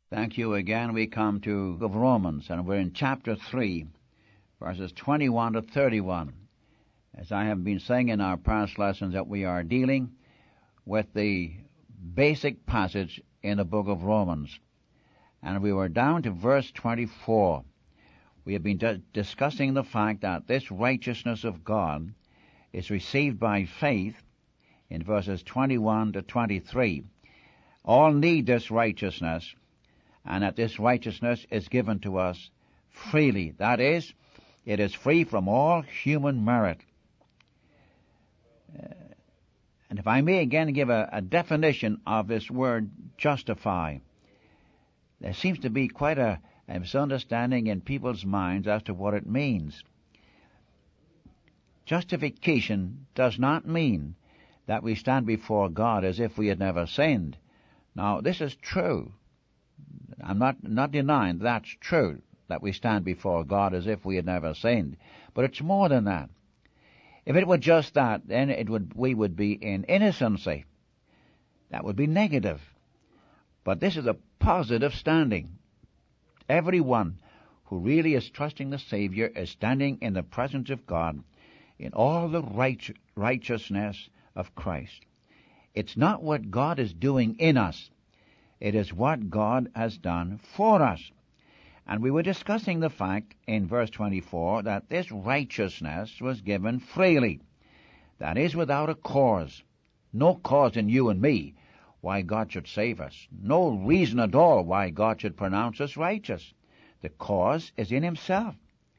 Thank you again. We come to of Romans, and we're in chapter 3, verses 21 to 31. As I have been saying in our past lessons, that we are dealing with the basic passage in the book of Romans. And we were down to verse 24. We have been discussing the fact that this righteousness of God is received by faith in verses 21 to 23. All need this righteousness, and that this righteousness is given to us freely. That is, it is free from all human merit. And if I may again give a definition of this word justify, there seems to be quite a misunderstanding in people's minds as to what it means. Justification does not mean that we stand before God as if we had never sinned. Now, this is true. I'm not denying that's true, that we stand before God as if we had never sinned. But it's more than that. If it were just that, then we would be in innocency. That would be negative. But this is a positive standing. Everyone who really is trusting the Savior is standing in the presence of God in all the righteousness of Christ. It's not what God is doing in us. It is what God has done for us. And we were discussing the fact in verse 24 that this righteousness was given freely. That is, without a cause. No cause in you and me why God should save us. No reason at all why God should pronounce us righteous. The cause is in Himself.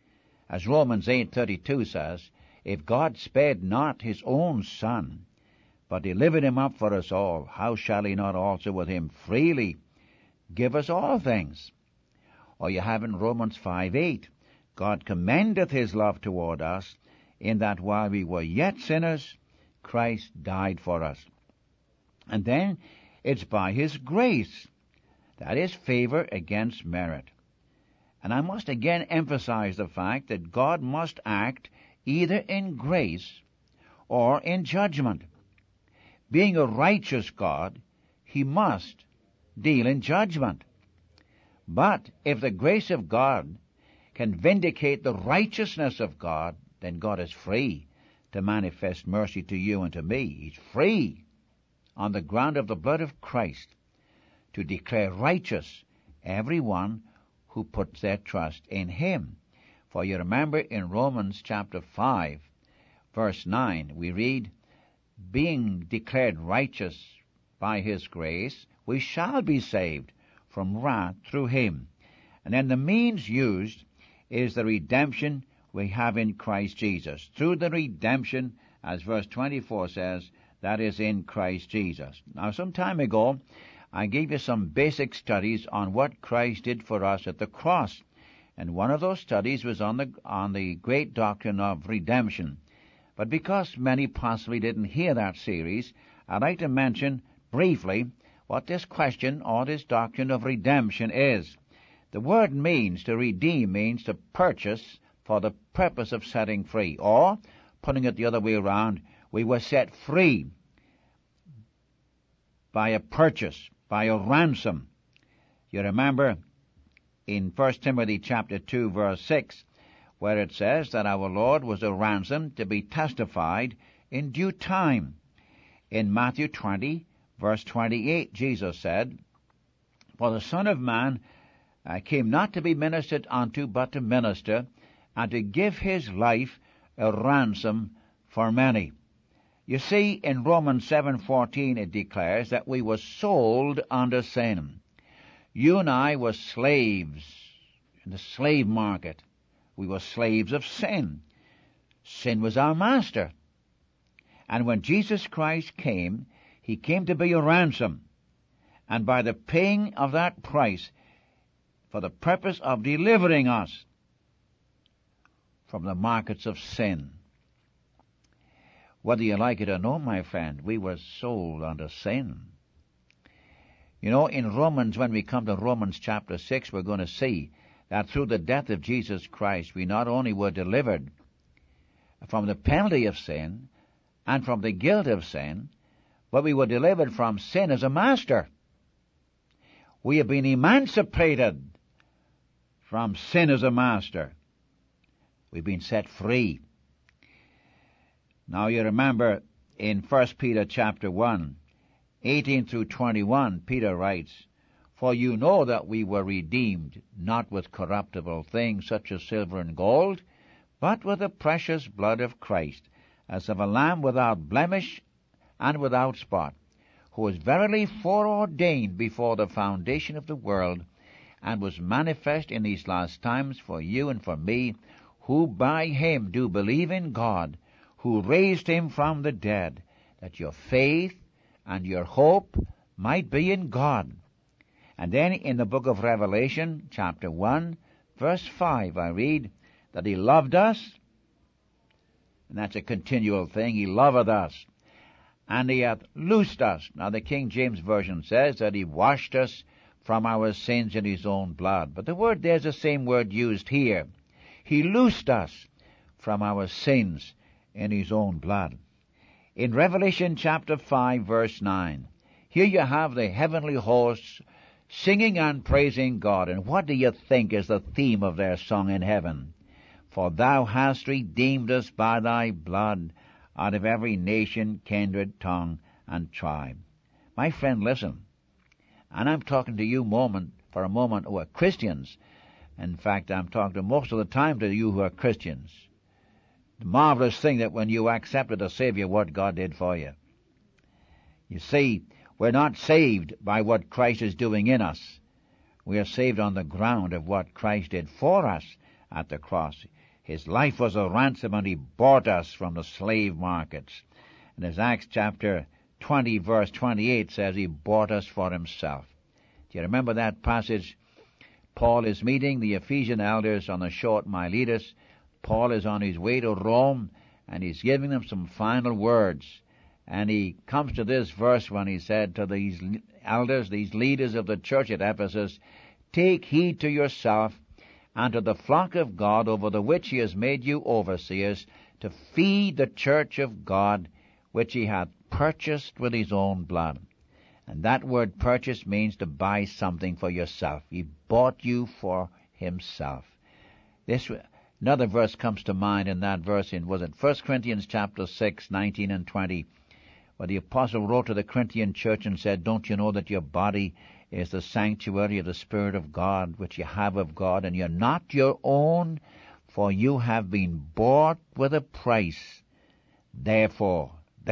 As Romans 8:32 says, if God spared not His own Son, but delivered Him up for us all, how shall He not also with Him freely give us all things? Or you have in Romans 5:8, God commendeth His love toward us, in that while we were yet sinners, Christ died for us. And then it's by His grace. That is favor against merit. And I must again emphasize the fact that God must act either in grace or in judgment. Being a righteous God, He must deal in judgment. But if the grace of God can vindicate the righteousness of God, then God is free to manifest mercy to you and to me. He's free on the ground of the blood of Christ to declare righteous everyone who puts their trust in Him. For you remember in Romans chapter 5, verse 9, we read, being declared righteous by His grace, we shall be saved from wrath through Him. And then the means used is the redemption we have in Christ Jesus. Through the redemption, as verse 24 says, that is in Christ Jesus. Now, some time ago, I gave you some basic studies on what Christ did for us at the cross. And one of those studies was on the great doctrine of redemption. But because many possibly didn't hear that series, I'd like to mention briefly what this question or this doctrine of redemption is. The word means to redeem, means to purchase for the purpose of setting free. Or, putting it the other way around, we were set free by a purchase, by a ransom. You remember in 1 Timothy chapter 2, verse 6, where it says that our Lord was a ransom to be testified in due time. In Matthew 20, verse 28, Jesus said, for the Son of Man came not to be ministered unto, but to minister, and to give His life a ransom for many. You see, in Romans 7:14 it declares that we were sold under sin. You and I were slaves in the slave market. We were slaves of sin. Sin was our master. And when Jesus Christ came, He came to be a ransom. And by the paying of that price, for the purpose of delivering us from the markets of sin. Whether you like it or not, my friend, we were sold under sin. You know, in Romans, when we come to Romans chapter 6, we're going to see that through the death of Jesus Christ, we not only were delivered from the penalty of sin and from the guilt of sin, but we were delivered from sin as a master. We have been emancipated from sin as a master. We've been set free. Now you remember in 1 Peter chapter 1, 18 through 21, Peter writes, "For you know that we were redeemed, not with corruptible things such as silver and gold, but with the precious blood of Christ, as of a lamb without blemish and without spot, who was verily foreordained before the foundation of the world, and was manifest in these last times for you and for me, who by him do believe in God, who raised him from the dead, that your faith and your hope might be in God." And then in the book of Revelation, chapter 1, verse 5, I read that he loved us, and that's a continual thing. He loveth us, and he hath loosed us. Now the King James Version says that he washed us from our sins in his own blood. But the word there's the same word used here. He loosed us from our sins in his own blood. In Revelation chapter 5, verse 9, here you have the heavenly hosts singing and praising God. And what do you think is the theme of their song in heaven? "For thou hast redeemed us by thy blood out of every nation, kindred, tongue, and tribe." My friend, listen. And I'm talking to you for a moment who are Christians. In fact, I'm talking to most of the time to you who are Christians. The marvelous thing that when you accepted the Savior, what God did for you. You see, we're not saved by what Christ is doing in us. We are saved on the ground of what Christ did for us at the cross. His life was a ransom, and he bought us from the slave markets. And as Acts chapter 20, verse 28 says, he bought us for himself. Do you remember that passage? Paul is meeting the Ephesian elders on the shore at Miletus. Paul is on his way to Rome, and he's giving them some final words. And he comes to this verse when he said to these elders, these leaders of the church at Ephesus, "Take heed to yourself and to the flock of God over the which he has made you overseers, to feed the church of God, which he hath purchased with his own blood." And that word purchase means to buy something for yourself. He bought you for himself. Another verse comes to mind in that verse in, was it 1 Corinthians chapter 6, 19 and 20, where the apostle wrote to the Corinthian church and said, "Don't you know that your body is the sanctuary of the Spirit of God, which you have of God, and you're not your own, for you have been bought with a price. Therefore,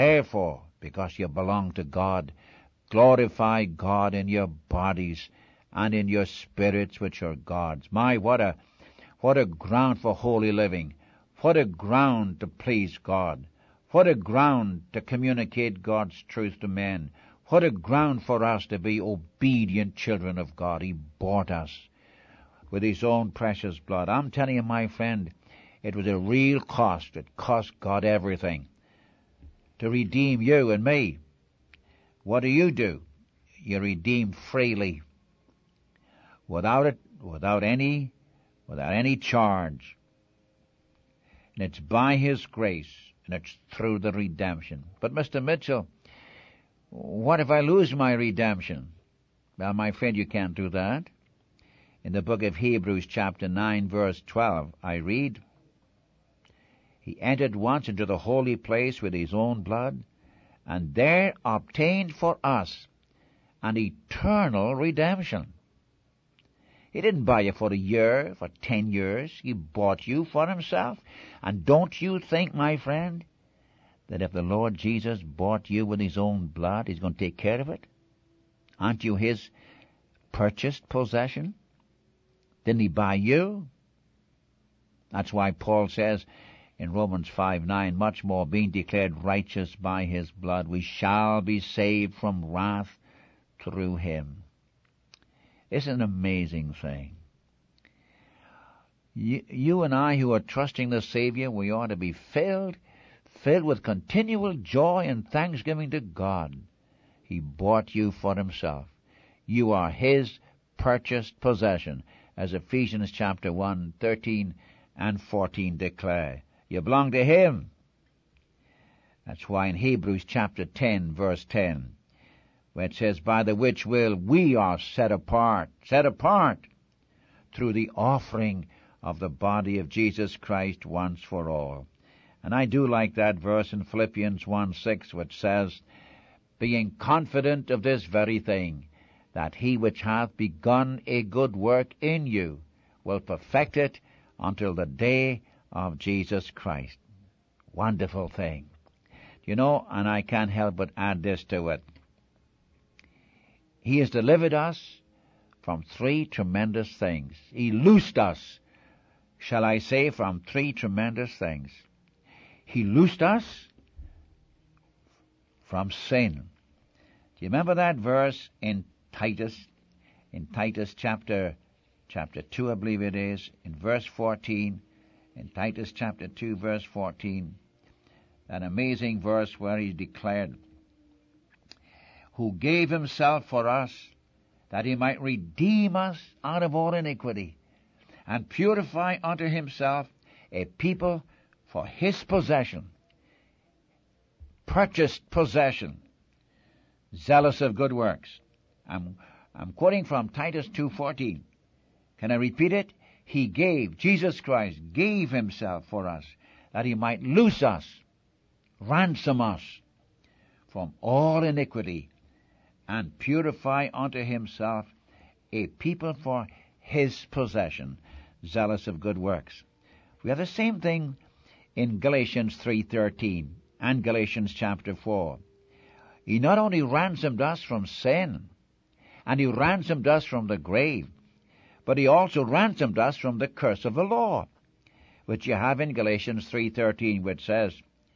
because you belong to God, glorify God in your bodies and in your spirits, which are God's." My, what a ground for holy living. What a ground to please God. What a ground to communicate God's truth to men. What a ground for us to be obedient children of God. He bought us with his own precious blood. I'm telling you, my friend, it was a real cost. It cost God everything to redeem you and me. What do? You redeem freely, without any charge. And it's by his grace, and it's through the redemption. But Mr. Mitchell, what if I lose my redemption? Well, my friend, you can't do that. In the book of Hebrews chapter 9, verse 12, I read, "He entered once into the holy place with his own blood, and there obtained for us an eternal redemption." He didn't buy you for a year, for 10 years. He bought you for himself. And don't you think, my friend, that if the Lord Jesus bought you with his own blood, he's going to take care of it? Aren't you his purchased possession? Didn't he buy you? That's why Paul says in Romans 5:9, "Much more, being declared righteous by his blood, we shall be saved from wrath through him." It's an amazing thing. You and I who are trusting the Savior, we ought to be filled with continual joy and thanksgiving to God. He bought you for himself. You are his purchased possession, as Ephesians chapter 1, 13 and 14 declare. You belong to him. That's why in Hebrews chapter 10, verse 10, where it says, by the which will we are set apart through the offering of the body of Jesus Christ once for all. And I do like that verse in Philippians 1:6, which says, being confident of this very thing, that he which hath begun a good work in you will perfect it until the day of Jesus Christ. Wonderful thing. You know, and I can't help but add this to it. He has delivered us from three tremendous things. He loosed us, shall I say, from three tremendous things. He loosed us from sin. Do you remember that verse in Titus? In Titus chapter 2, I believe it is, in verse 14. In Titus chapter 2, verse 14. An amazing verse where he declared, who gave himself for us, that he might redeem us out of all iniquity, and purify unto himself a people for his possession, purchased possession, zealous of good works. I'm quoting from Titus 2:14. Can I repeat it? He gave, Jesus Christ gave himself for us, that he might loose us, ransom us from all iniquity, and purify unto himself a people for his possession, zealous of good works. We have the same thing in Galatians 3:13 and Galatians chapter 4. He not only ransomed us from sin, and he ransomed us from the grave, but he also ransomed us from the curse of the law, which you have in Galatians 3:13, which says,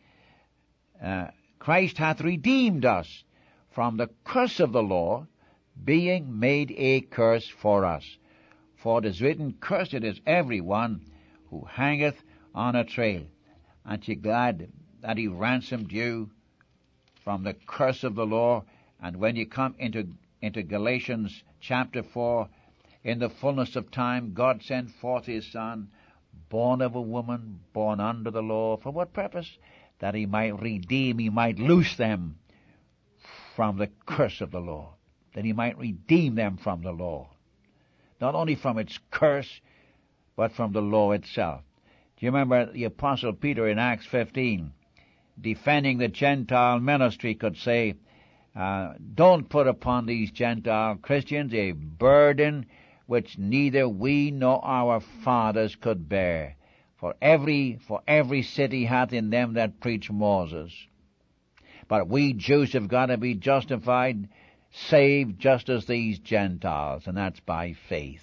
Christ hath redeemed us from the curse of the law, being made a curse for us. For it is written, cursed is every one who hangeth on a tree. Aren't you glad that he ransomed you from the curse of the law? And when you come into Galatians chapter 4, in the fullness of time, God sent forth his Son, born of a woman, born under the law. For what purpose? That he might redeem, he might loose them from the curse of the law. That he might redeem them from the law. Not only from its curse, but from the law itself. Do you remember the Apostle Peter in Acts 15, defending the Gentile ministry, could say, don't put upon these Gentile Christians a burden which neither we nor our fathers could bear. For every city hath in them that preach Moses. But we Jews have got to be justified, saved just as these Gentiles, and that's by faith.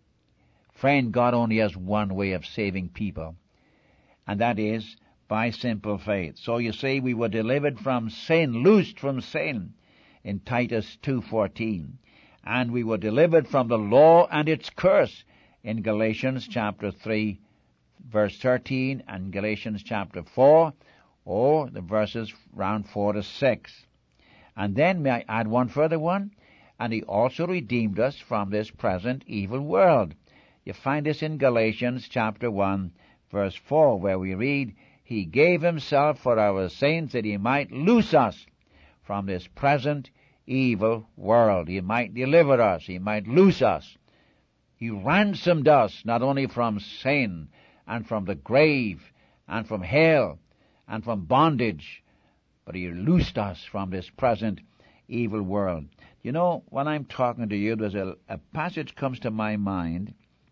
Friend, God only has one way of saving people, and that is by simple faith. So you see, we were delivered from sin, loosed from sin, in Titus 2:14. And we were delivered from the law and its curse in Galatians chapter 3, verse 13, and Galatians chapter 4, or the verses round 4 to 6. And then, may I add one further one? And he also redeemed us from this present evil world. You find this in Galatians chapter 1, verse 4, where we read, he gave himself for our sins that he might loose us from this present evil world. He might deliver us. He might loose us. He ransomed us not only from sin and from the grave and from hell and from bondage, but he loosed us from this present evil world. You know, when I'm talking to you, there's a passage comes to my mind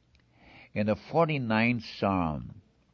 in the 49th Psalm.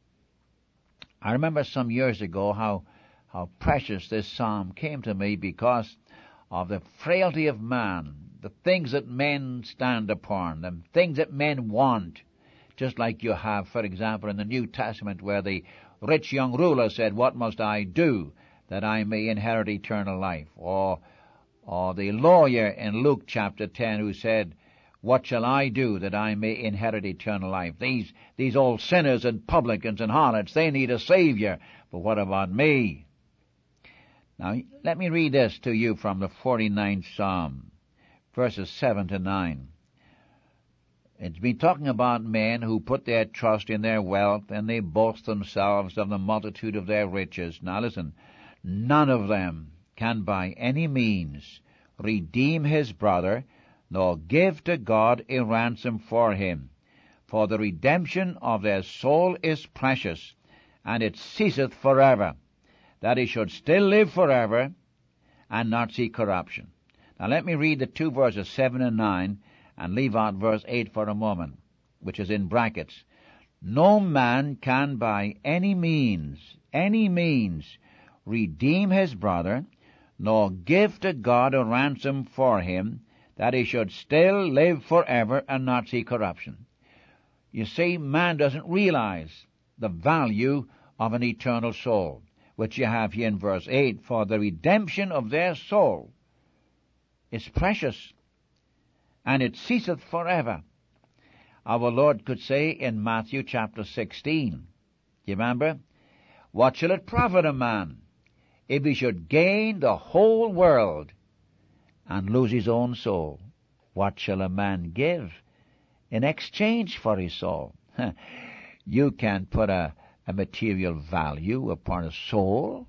I remember some years ago how precious this psalm came to me because of the frailty of man, the things that men stand upon, the things that men want. Just like you have, for example, in the New Testament where the rich young ruler said, what must I do that I may inherit eternal life? Or the lawyer in Luke chapter 10 who said, what shall I do that I may inherit eternal life? These old sinners and publicans and harlots, they need a Savior. But what about me? Now, let me read this to you from the 49th Psalm, verses 7 to 9. It's been talking about men who put their trust in their wealth, and they boast themselves of the multitude of their riches. Now listen, none of them can by any means redeem his brother, nor give to God a ransom for him. For the redemption of their soul is precious, and it ceaseth forever, that he should still live forever, and not see corruption. Now let me read the 2 verses 7 and 9, and leave out verse 8 for a moment, which is in brackets. No man can by any means, redeem his brother, nor give to God a ransom for him, that he should still live forever and not see corruption. You see, man doesn't realize the value of an eternal soul, which you have here in verse 8. For the redemption of their soul is precious, and it ceaseth forever. Our Lord could say in Matthew chapter 16, you remember? What shall it profit a man if he should gain the whole world and lose his own soul? What shall a man give in exchange for his soul? You can't put a material value upon a soul.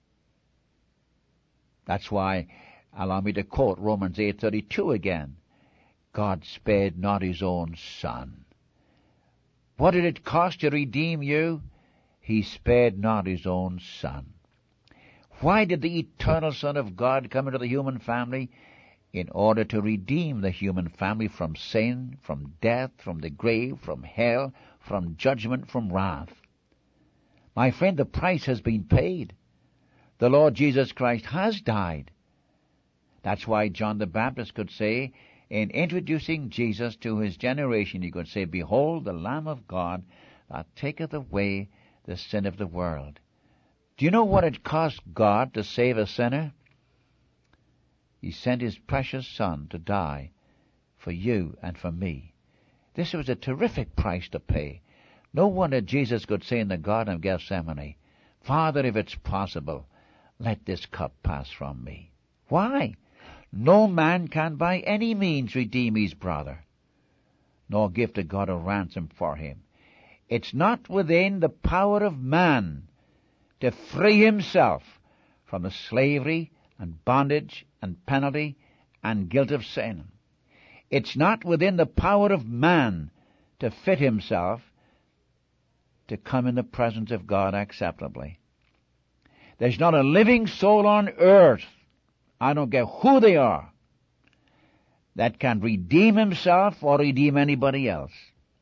That's why, allow me to quote Romans 8:32 again. God spared not his own Son. What did it cost to redeem you? He spared not his own Son. Why did the eternal Son of God come into the human family? In order to redeem the human family from sin, from death, from the grave, from hell, from judgment, from wrath. My friend, the price has been paid. The Lord Jesus Christ has died. That's why John the Baptist could say, in introducing Jesus to his generation, he could say, Behold the Lamb of God that taketh away the sin of the world. Do you know what it cost God to save a sinner? He sent his precious Son to die for you and for me. This was a terrific price to pay. No wonder Jesus could say in the Garden of Gethsemane, Father, if it's possible, let this cup pass from me. Why? No man can by any means redeem his brother, nor give to God a ransom for him. It's not within the power of man to free himself from the slavery and bondage and penalty and guilt of sin. It's not within the power of man to fit himself to come in the presence of God acceptably. There's not a living soul on earth, I don't care who they are, that can redeem himself or redeem anybody else.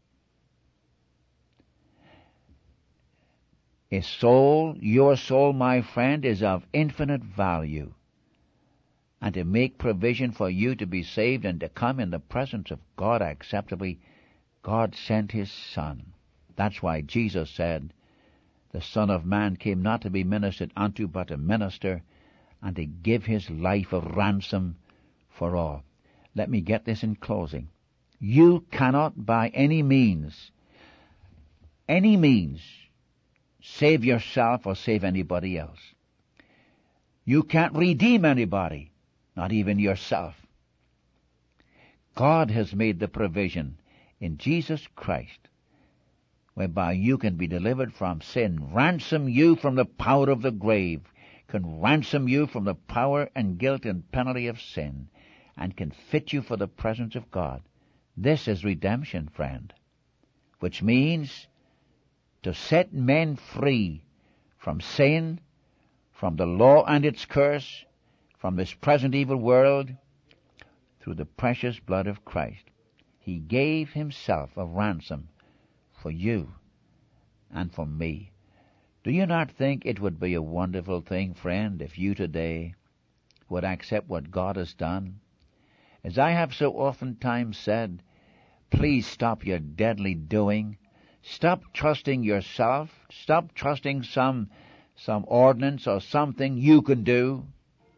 A soul, your soul, my friend, is of infinite value. And to make provision for you to be saved and to come in the presence of God acceptably, God sent his Son. That's why Jesus said, the Son of Man came not to be ministered unto, but to minister, and to give his life a ransom for all. Let me get this in closing. You cannot by any means, save yourself or save anybody else. You can't redeem anybody, not even yourself. God has made the provision in Jesus Christ whereby you can be delivered from sin, ransom you from the power of the grave, can ransom you from the power and guilt and penalty of sin, and can fit you for the presence of God. This is redemption, friend, which means to set men free from sin, from the law and its curse, from this present evil world, through the precious blood of Christ. He gave himself a ransom for you and for me. Do you not think it would be a wonderful thing, friend, if you today would accept what God has done? As I have so oftentimes said, please stop your deadly doing. Stop trusting yourself. Stop trusting some ordinance or something you can do.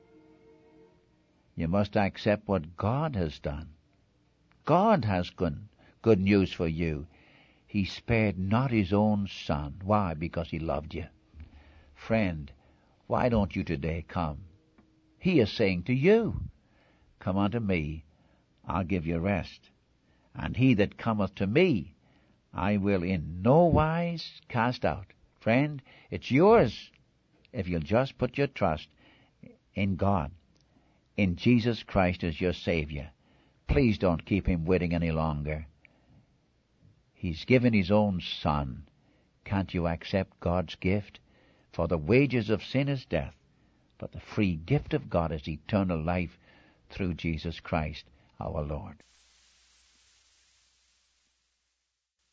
You must accept what God has done. God has good news for you. He spared not his own Son. Why? Because he loved you. Friend, why don't you today come? He is saying to you, come unto me, I'll give you rest. And he that cometh to me, I will in no wise cast out. Friend, it's yours if you'll just put your trust in God, in Jesus Christ as your Savior. Please don't keep him waiting any longer. He's given his own Son. Can't you accept God's gift? For the wages of sin is death, but the free gift of God is eternal life through Jesus Christ our Lord.